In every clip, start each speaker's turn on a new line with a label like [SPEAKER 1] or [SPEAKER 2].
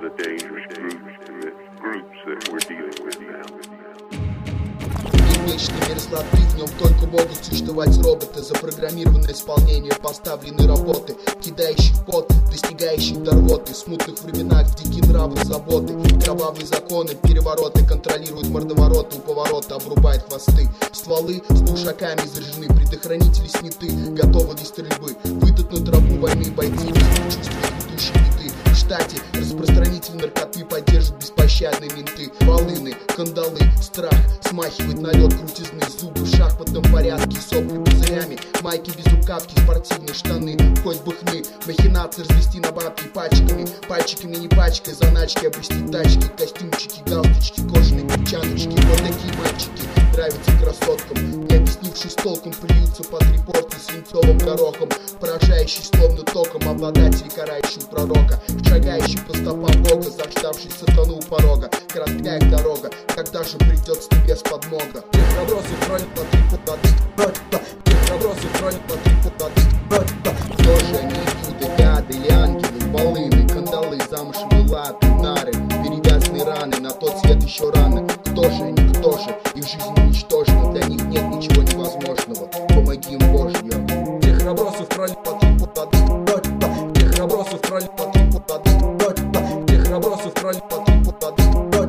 [SPEAKER 1] the dangerous groups that we're dealing with now.
[SPEAKER 2] Вечный мир слоты, в нем только могут существовать роботы, запрограммированное исполнение поставленной работы, кидающих пот, достигающих до рвоты. В смутных временах дикие нравы, заботы, кровавые законы, перевороты, контролируют мордовороты, у поворота обрубает хвосты. Стволы с глушаками заряжены, предохранители сняты, готовы для стрельбы. Выйдут на тропу войны бойцы, без чувствуют ведущие беды. В штате распространитель наркоты поддерживают беспощадные менты. Волыны, кандалы, страх смахивает налет крутизны. Зубы в шахматном порядке, сопли пузырями, майки без рукавки, спортивные штаны, хоть бы хны. Махинации развести на бабки пачками, пальчиками не пачкой, заначки обрести тачки, костюмчики, галстучки, кожаные перчаточки. Вот такие мальчики нравятся красоткам, не объяснившись толком, плюются по 3 порции свинцовым горохом, поражающий словно током обладатель карающего пророка, шагающий по стопам Бога, заждавший сатану у порога. Короткая дорога, когда же придет с небес подмога?
[SPEAKER 3] Тех набросов хранит по 3 путады, тех набросов хранит по 3 путады.
[SPEAKER 2] Кто же они, люди, гады или ангелы, волыны, кандалы, замшевые латы, нары, перевязанные раны, на тот свет еще рано. Кто же они, кто же? Их жизнь уничтожена, для них нет ничего невозможного. Помоги им, Боже.
[SPEAKER 3] Тех набросов хранит по 3 путады, тех набросов хранит по 3 путады, тех набросов хранит по 3 путады,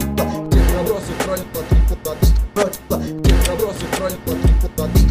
[SPEAKER 3] тех набросов хранит по 3 путады, тех набросов хранит по 3 путады.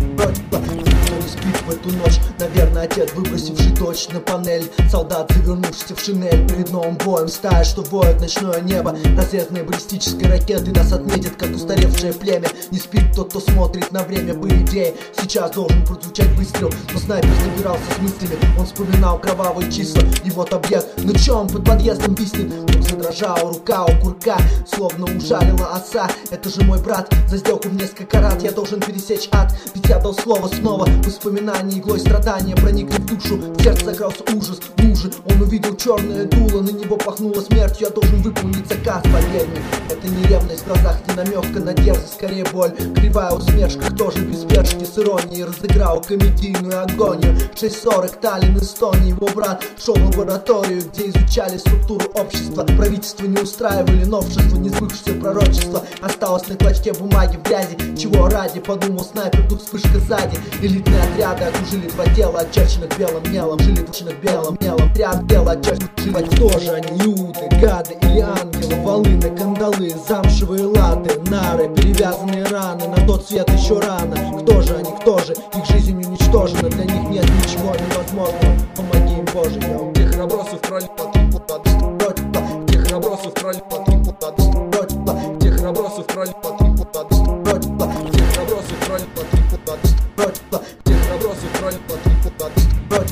[SPEAKER 4] Кто не спит в эту ночь? Наверное, отец, выбросивший дочь на панель. Солдат, завернувшийся в шинель перед новым боем. Стая, что воет ночное небо, разрезанные баллистической ракеты нас отметит, как устаревшее племя. Не спит тот, кто смотрит на время. По идее, сейчас должен прозвучать выстрел, но снайпер собирался с мыслями. Он вспоминал кровавые числа, и вот объект. Ну чё он под подъездом виснет? Вдруг задрожала рука у курка, словно ужалила оса. Это же мой брат, за сделку в несколько раз я должен пересечь ад. Ведь я дал слово снова, воспоминания иглой страдания проникли в душу. В сердце закрался ужас, ну же, он увидел черное дуло, на него пахнуло смертью. Я должен выполнить заказ, поверь мне. Это не ревность в глазах, не намёвка на дерзость, скорее боль. Кривая усмешка, тоже без спешки, с иронией разыграл комедийную агонию. 6:40, Таллин, Эстония. Его брат шел в лабораторию, где изучали структуру общества. Правительство не устраивали новшества, не сбывшееся пророчество. Осталось на клочке бумаги в грязи. Чего ради, подумал снайпер, тут вспышка сзади. Элитные отряды окружили 2 тела, очерченных белым мелом. Жили точно белым мелом, ряд тела очерченных. Кто же они, люди, гады или ангелы? Волыны, кандалы, замшевые латы, нары, перевязанные раны, на тот свет еще рано. Кто же они, кто же? Их жизнь уничтожена, для них нет ничего невозможного. Помоги им, Боже, я.
[SPEAKER 3] Тех набросов хранит по 3 путады, тех набросов хранит по 3 путады, тех набросов хранит по 3 путады, тех набросов хранит по 3 путады, тех набросов хранит по 3 путады.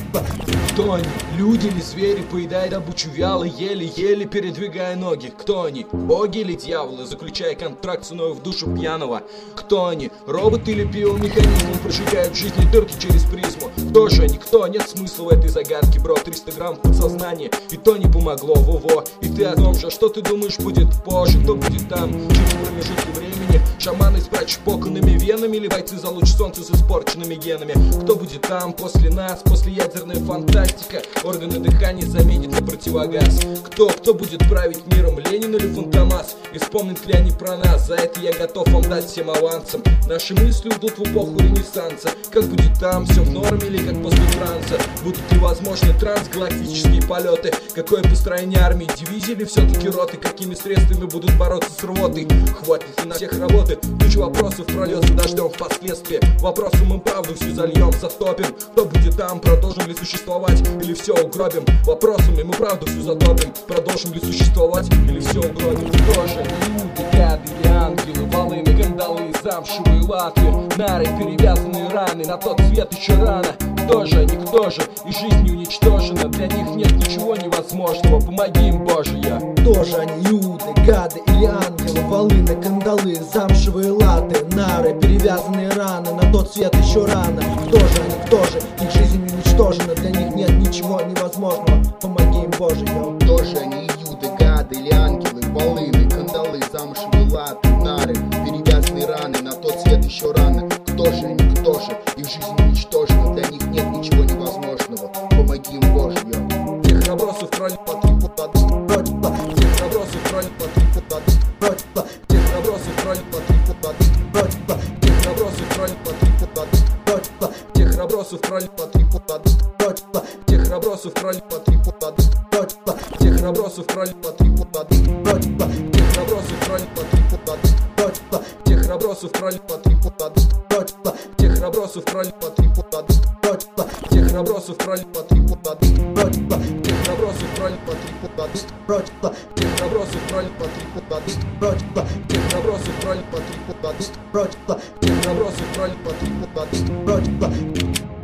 [SPEAKER 3] Кто они? Люди или звери, поедая добычу вяло, еле-еле передвигая ноги? Кто они? Боги или дьяволы, заключая контракт ценой в душу пьяного? Кто они? Роботы или биомеханизмы, прожигают в жизни дырки через призму? Кто же они? Кто? Нет смысла в этой загадке, бро. 300 грамм в подсознание, и то не помогло, во-во. И ты о том же, что ты думаешь будет позже? Кто будет там, через промежутки времени? Шаманы с прочпоканными венами или бойцы за луч солнца с испорченными генами? Кто будет там после нас, после ядерной фантастика? Органы дыхания заменит на противогаз. Кто будет править миром, Ленин или Фантомас? И вспомнят ли они про нас? За это я готов вам дать всем авансом. Наши мысли уйдут в эпоху Ренессанса. Как будет там, все в норме или как после транса? Будут ли возможны трансгалактические полеты? Какое построение армии, дивизии или все-таки роты? Какими средствами будут бороться с рвотой? Хватит ли на всех работы? Куча вопросов прольется дождем впоследствии. Вопросом мы правду всю зальем, затопим. Кто будет там, продолжим ли существовать или все угробим? Вопросами мы правду всю затопим. Продолжим ли существовать или все угробим? Кто же люди, гады или ангелы? Волыны, кандалы, замшевые латы, нары, перевязанные раны, на тот свет еще рано. Кто же они, кто же? И жизнь уничтожена, для них нет ничего невозможного. Помоги им, Боже, я.
[SPEAKER 4] Кто же они, люди, гады или ангелы? Волыны, кандалы, замшевые латы, нары, перевязанные раны, на тот свет еще рано. Кто же они, кто же? Их жизнь уничтожена, для них нет ничего невозможного. Помоги им, Боже, я.
[SPEAKER 2] Кто же они, юды, гады или ангелы? Волыны, кандалы, замшевые латы, нары, перевязанные раны, на тот свет еще рано. Кто же они, кто же? Их жизнь уничтожена, для них нет ничего невозможного. Помоги им, Боже, я.
[SPEAKER 3] Тех набросов хранит по 3 путады, тех набросов храбросов крали по 3 плоды, тех храбросов крали по 3 плоды, тех храбросов крали по 3 плоды, тех храбросов крали по 3 плоды, тех храбросов крали по 3 плоды, тех храбросов крали по 3 плоды, тех храбросов крали по 3 плоды, тех храбросов крали по 3 плоды, тех храбросов крали по 3 плоды, тех храбросов крали по 3 плоды, тех храбросов крали по 3 плоды.